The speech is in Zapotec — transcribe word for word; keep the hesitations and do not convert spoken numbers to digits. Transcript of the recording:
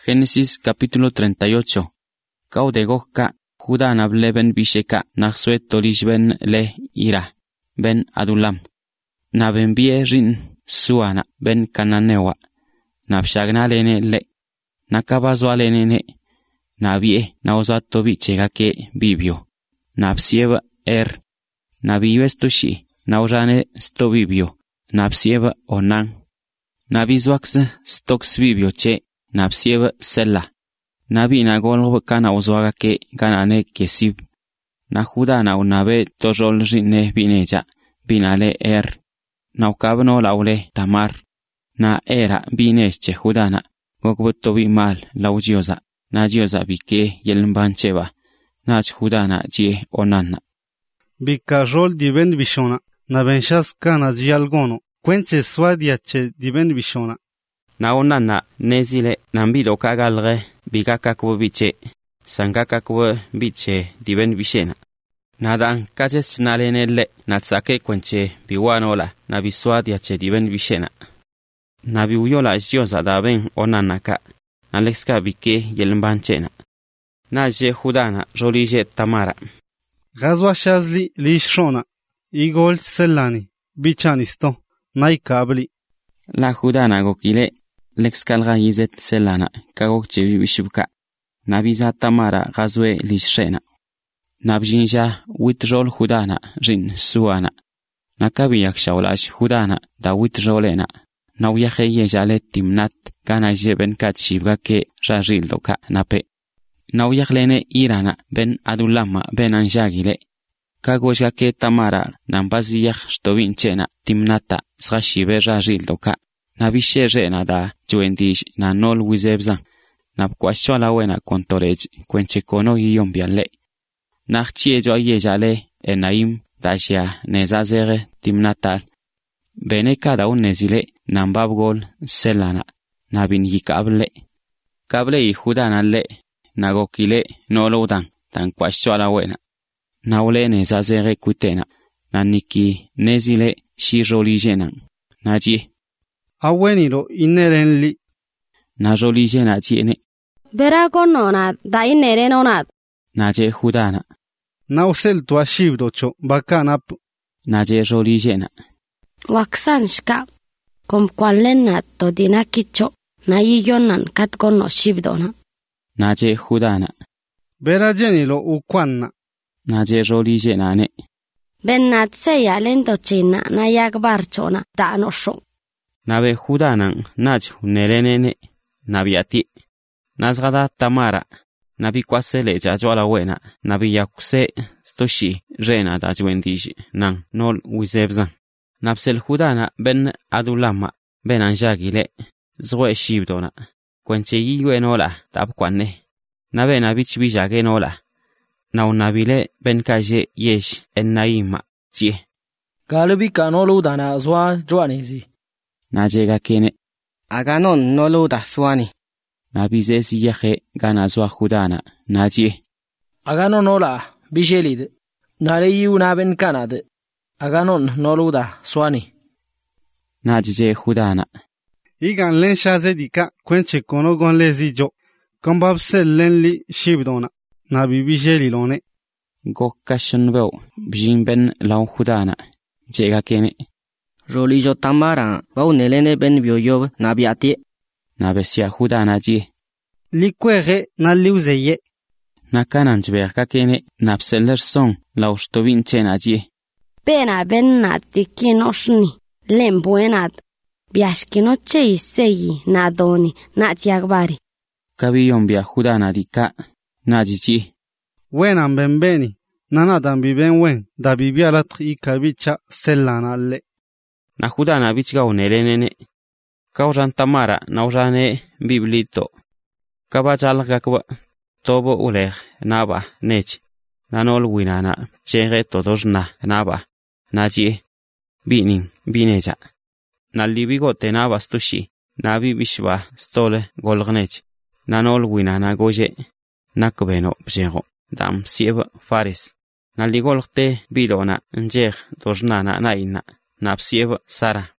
Génesis capítulo treinta y ocho. Kaudegokka, Judá nable ben bisheka, naxue tolish ben le ira, ben adulam. Nabenbie rin suana, ben cananewa. Nabshagna lene le. Nakabazwa lene ne. Nabie, naozato bichega ke bibio. Nabsieva er. Nabiwe stushi, naurane sto bibio. Nabsieva onan. Nabizwax stox bibio che. Nabsieva sella. Nabi nagolgo kana uzwaga ke ganane kesib. Na Judá na unabe tojol rine bineja, binale er. Na ukabno laule tamar. Na era bineche Judana, gogbuto bi mal laujioza, na jioza bike yelmbancheva, na Judana je onana. Bikajol diben bishona, na benshas kana jialgono, kwenche swadiache diben bishona. Na onana nezile nambido kagalre bigakakwo biche, sangakakwo biche diben bishena. Nadan kaches nalenele natsake kwenche biwanola na biswadiache diben bishena. Nabi uyola jioza daben onanaka, nalexka bike yelmbanchena. Na je Judana rolije tamara. Gazwa shazli lishona, igol selani, bichanisto, naikabli. La Judana gokile, lexkalga yizet selana, kagokche bishubka. Nabiza tamara gazwe lishena. Nabjinja witrol Judana rin suana. Nakabi yakshaulash Judana da witrolena. Nauyaje yejale timnat gana jeben kat shibga ke rarildoka nape. Nauyaglene irana ben adulama ben anjagile. Kagosga ke tamara nambaziyah shtovinchena timnata sgashibe rarildoka. Nabishe rena da juendish na nol wizebzan. Nabkwasho la wena kontorej kwenche kono yombiale. Nachiejo yejale enaim dashia nezazere timnatal. Bene cada un nezile nambabgol selana nabin yikable. Kable y Judana le nagokile no lodan tan kwasho a la buena. Naule nezazere kutena naniki nezile shiroligenan. Naji. Aweniro inerenli. Naroligena tiene. Verago nonad da inerenonad. Naje Judana. Nausel tu ashibdocho bakanap. Naje roligena. Waksanshka, com qualena todinakicho, na yonan katgono shibdona. Naje Judana. Beragenilo ukwanna. Naje roligenane. Bennat seya lentochina na yagbarchona danosho. Nabe Judanan naj nerenene nabiati. Nazgada tamara. Nabi kwasele jajola wena. Nabi yakuse stoshi rena da juendishi nan nol wizebzan. Napsel Judana ben adulama ben anjagile zwe shibdona kwenche yiwe nola tabkwanne nabe nabich bijage nola na unabile ben kaje yesh ennaima tie galibi kanolo dana zwa joanezi najega kene aganon nolo da swani nabize siyaje gana zwa Judana najie aganon nola bishelid nare yu naben kanade Aganon noluda swani. Najje Judana. Igan len shazedika kwenche kono gon lezijo. Kombab sel len li shibdona. Nabi bijeli lone. Gokkashon veo. Bjimben lau Judana. Jega kene. Rolijo tamara. Vau nelene ben bioyob nabiati. Nabesia Judana je. Likwege na liuzeye. Nakananjberga kene. Napseller son lau shtovinchena je. Pena bennat dikinoshni, lembuenat, biashkinoche isegi nadoni, natyagbari. Kabiyon bia Judana dika, najiji. Wenan benbeni, nanadan biben wen, da bibialat i kabicha selanalle. Na Judana bichga unelenene. Kauran tamara naurane biblito. Kabajalgakwa, tobo uleg, naba, nech. Nanol winana, chere todos na, naba. Naji, binin, bineja. Nalibigo tenaba stushi, nabi bishba, stole, golgnech. Nanol winana goje, nakbeno bjego, dam sieba faris. Naligolgte bidona, njeg, dosnana naina, napsieba sara.